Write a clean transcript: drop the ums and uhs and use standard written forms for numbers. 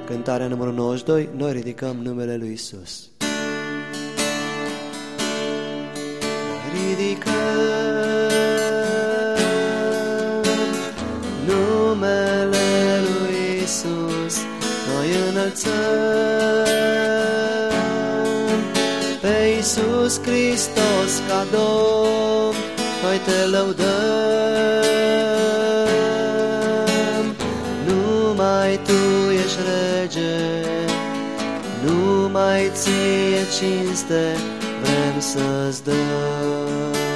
Cântarea numărul 92, noi ridicăm numele lui Isus. Ridicăm numele lui Isus, noi înălțăm pe Iisus Hristos ca Domn, noi te lăudăm. Numai Tu ești Rege, numai Ție cinste vrem să-ți dăm.